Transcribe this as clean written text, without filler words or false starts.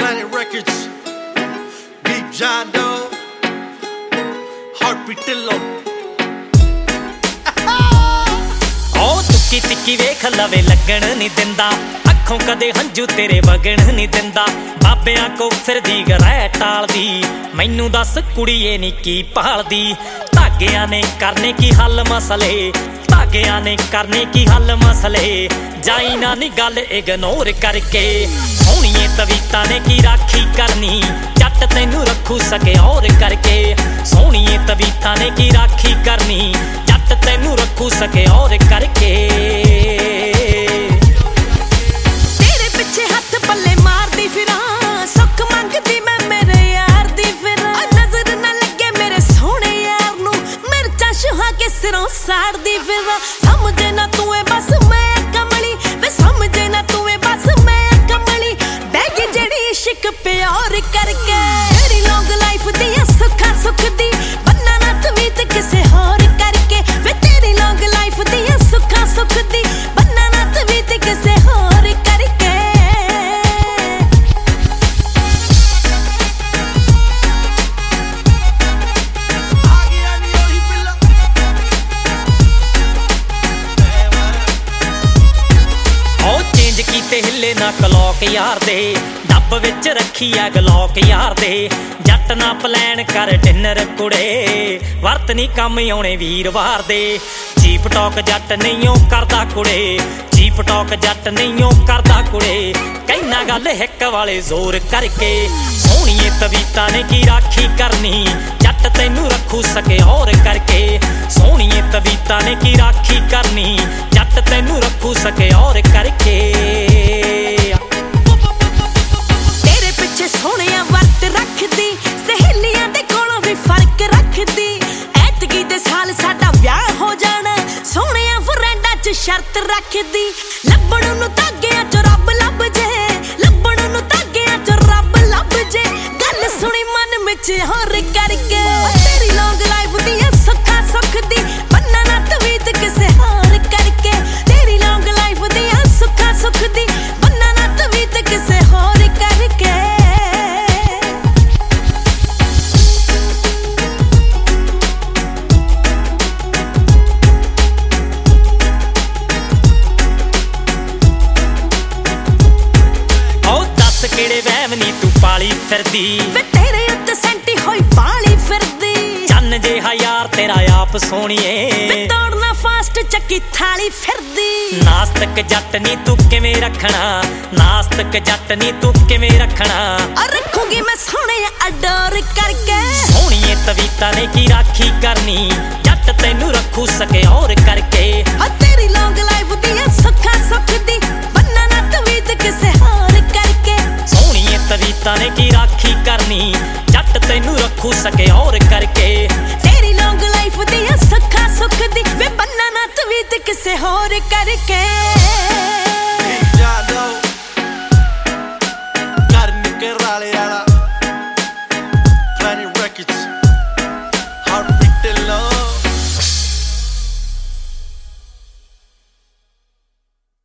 Planet Records, Deep John Doe, Heartbeat Dillo। ਉਹ ਤੁੱਕੀ ਤਿੱਕੀ ਵੇਖ ਲਵੇ ਲੱਗਣ ਨਹੀਂ ਦਿੰਦਾ, ਅੱਖੋਂ ਕਦੇ ਹੰਝੂ ਤੇਰੇ ਵਗਣ ਨਹੀਂ ਦਿੰਦਾ। ਬਾਬਿਆਂ ਕੋ ਫਿਰਦੀ ਗਰੈ ਟਾਲਦੀ, ਮੈਨੂੰ ਦੱਸ ਕੁੜੀਏ ਨੀ ਕੀ ਭਾਲਦੀ। ਧਾਗਿਆਂ ਨੇ ਕਰਨੇ ਕੀ ਹੱਲ ਮਸਲੇ, ਧਾਗਿਆਂ ਨੇ ਕਰਨੇ ਕੀ ਹੱਲ ਮਸਲੇ। ਜਾਈ ਨਾ ਨੀ ਗੱਲ ਇਗਨੋਰ ਕਰਕੇ, ਸੋਹਣੀਏ ਤਵੀਤਾਂ ਨੇ ਕੀ ਰਾਖੀ ਕਰਨੀ। ਜੱਟ ਤੈਨੂੰ ਰੱਖੂ ਸਕੇ ਔਰ ਕਰਕੇ, ਸੋਹਣੀਏ ਤਵੀਤਾਂ ਨੇ ਕੀ ਰਾਖੀ ਕਰਨੀ। ਜੱਟ ਤੈਨੂੰ ਰੱਖੂ ਸਕੇ ਔਰ ਕਰਕੇ। ਤੇਰੇ ਪਿੱਛੇ ਹੱਥ ਪੱਲੇ ਮਾਰਦੀ ਫਿਰਾਂ, ਸੁੱਖ ਮੰਗਦੀ ਮੈਂ ਮੇਰੇ ਯਾਰ ਦੀ ਫਿਰਾਂ। ਨਜ਼ਰ ਨਾ ਲੱਗੇ ਮੇਰੇ ਸੋਹਣੇ ਯਾਰ ਨੂੰ, ਮਿਰਚਾਂ ਸ਼ੁਹਾ ਕੇ ਸਿਰੋਂ ਸਾੜਦੀ ਫਿਰਾਂ। ਸਮਝੇ ਨਾ ਤੂੰ ਏ ਬਸ ਮੈਂ ਕਮਲੀ, ਵੇ ਸਮਝੇ ਨਾ ਤੂੰ ਏ ਬਸ ਮੈਂ ਕਮਲੀ। ਬਹਿ ਗਈ ਜਿਹੜੀ ਇਸ਼ਕ ਪਿਆਰ ਕਰਕੇ, ਤੇਰੀ ਲੌਂਗ ਲਾਈਫ ਦੀ ਸੁੱਖਾ ਸੁੱਖ ਦੀ, ਬੰਨਾ ਨਾ ਤਵੀਤ ਕਿਸੇ ਹੋਰ ਕਰਕੇ। ਵੇ ਤੇਰੀ ਲੌਂਗ ਲਾਈਫ ਦੀ ਸੁੱਖਾ ਸੁੱਖ ਦੀ, ਬੰਨਾ ਨਾ ਤਵੀਤ ਕਿਸੇ ਹੋਰ ਕਰਕੇ। ਕੀਤੇ ਹਿੱਲੇ ਨਾ ਕਲੌਕ ਯਾਰ ਦੇ, ਡੱਬ ਵਿੱਚ ਰੱਖੀ ਆ ਗਲੌਕ ਯਾਰ ਦੇ। ਜੱਟ ਨਾ ਪਲੈਨ ਕਰ ਡਿਨਰ ਕੁੜੇ, ਵਰਤ ਨੀ ਕੰਮ ਆਉਣੇ ਵੀਰਵਾਰ ਦੇ। ਚੀਪ ਟੌਕ ਜੱਟ ਨਹੀਂ ਓ ਕਰਦਾ ਕੁੜੇ, ਚੀਪ ਟੌਕ ਜੱਟ ਨਹੀਂ ਓ ਕਰਦਾ ਕੁੜੇ। ਕਹਿਣਾ ਗੱਲ ਹਿੱਕ ਵਾਲੇ ਜ਼ੋਰ ਕਰਕੇ, ਸੋਹਣੀਏ ਤਵੀਤਾਂ ਨੇ ਕੀ ਰਾਖੀ ਕਰਨੀ। ਜੱਟ ਤੈਨੂੰ ਰੱਖੂ ਸਕੇ ਔਰ ਕਰਕੇ, ਸੋਹਣੀਏ ਤਵੀਤਾਂ ਨੇ ਕੀ ਰਾਖੀ ਕਰਨੀ। ਜੱਟ ਤੈਨੂੰ ਰੱਖੂ ਸਕੇ ਔਰ ਕਰਕੇ। ਤੇਰੇ ਪਿੱਛੇ ਸੋਹਣਿਆ ਵਰਤ ਰੱਖਦੀ, ਸਹੇਲੀਆਂ ਦੇ ਕੋਲੋਂ ਵੀ ਫਰਕ ਰੱਖਦੀ। ਐਤਕੀ ਦੇ ਸਾਲ ਸਾਡਾ ਵਿਆਹ ਹੋ ਜਾਣਾ, ਸੋਹਣਿਆ ਫਰੈਂਡਾਂ 'ਚ ਸ਼ਰਤ ਰੱਖਦੀ। ਲੱਭਣ ਨੂੰ ਧਾਗਿਆਂ 'ਚ ਰੱਬ ਲੱਭ ਜੇ, ਲੱਭਣ ਨੂੰ ਧਾਗਿਆਂ 'ਚ ਰੱਬ ਲੱਭ ਜੇ। ਗੱਲ ਸੁਣੀ ਮਨ ਵਿੱਚ ਹੋਰ ਕਰਕੇ, ਤੇਰੀ ਲੌਂਗ ਲਾਈਫ ਦੀ ਸੁੱਖਾ ਸੁੱਖ ਦੀ, ਬੰਨਾ ਨਾ ਤਵੀਤ ਕਿਸੇ ਹੋਰ ਕਰਕੇ। ਤੇਰੀ ਲੌਂਗ ਲਾਈਫ ਦੀ ਸੁੱਖਾ ਸੁੱਖ ਦੀ, ਬੰਨਾ ਨਾ ਤਵੀਤ ਕਿਸੇ ਹੋਰ ਕਰਕੇ। ਕਿਹੜੇ ਵਹਿਮ ਨੀ ਤੂੰ ਪਾਲੀ ਫਿਰਦੀ, ਵੇ ਤੇਰੇ ਉੱਤੇ ਸੈਂਟੀ ਹੋਈ ਪਾਲੀ ਫਿਰਦੀ। ਚੰਨ ਜਿਹਾ ਯਾਰ ਤੇਰਾ ਆਪ ਸੋਹਣੀਏ, ਵੇ ਦੌੜਨਾ ਫਾਸਟ ਚੱਕੀ ਥਾਲੀ ਫਿਰਦੀ। ਨਾਸਤਕ ਜੱਟ ਨੀ ਤੂੰ ਕਿਵੇਂ ਰੱਖਣਾ, ਨਾਸਤਕ ਜੱਟ ਨੀ ਤੂੰ ਕਿਵੇਂ ਰੱਖਣਾ। ਰੱਖੂਗੀ ਮੈਂ ਸੋਹਣੇ ਅਡੋਰ ਕਰਕੇ, ਸੋਹਣੀਏ ਤਵੀਤਾਂ ਨੇ ਕੀ ਰਾਖੀ ਕਰਨੀ। ਜੱਟ ਤੈਨੂੰ ਰੱਖੂ ਸਕੇ ਔਰ ਕਰਕੇ। ਤੇਰੀ ਲੌਂਗ ਲਾਈਫ ਦੀ ਸੁੱਖਾ ਸੁੱਖ ਦੀ, ਬੰਨਾ ਨਾ ਤਵੀਤ ਕਿਸੇ ਹੋਰ ਕਰਕੇ। ਸੋਹਣੀਏ ਤਵੀਤਾਂ ਨੇ ਕੀ ਰਾਖੀ ਕਰਨੀ। ਜੱਟ ਤੈਨੂੰ ਰੱਖੂ ਸਕੇ ਔਰ ਕਰਕੇ। ਤੇਰੀ ਲੌਂਗ ਲਾਈਫ ਦੀ ਸੁੱਖਾ ਸੁੱਖ ਦੀ, ਵੇ ਬੰਨਾ ਨਾ ਤਵੀਤ ਕਿਸੇ ਹੋਰ ਕਰਕੇ। Deep John Doe, got a nigga rally